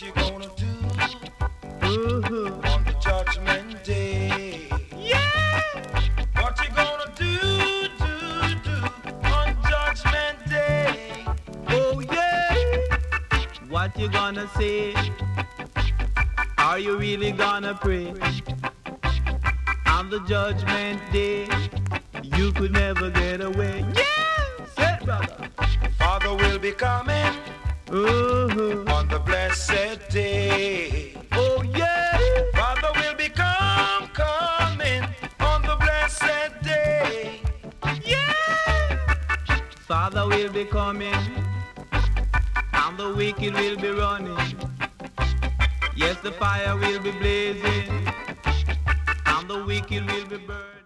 you gonna do on the judgment day? Yeah! What you gonna do on judgment day? Oh yeah! What you gonna say? Are you really gonna pray? On the judgment day, you could never get away. Yeah! Say it, brother. Father will be coming on the blessed day. Oh yeah! Father will be coming on the blessed day. Yeah! Father will be coming, and the wicked will be running. Yes, the fire will be blazing, and the wicked will be burning.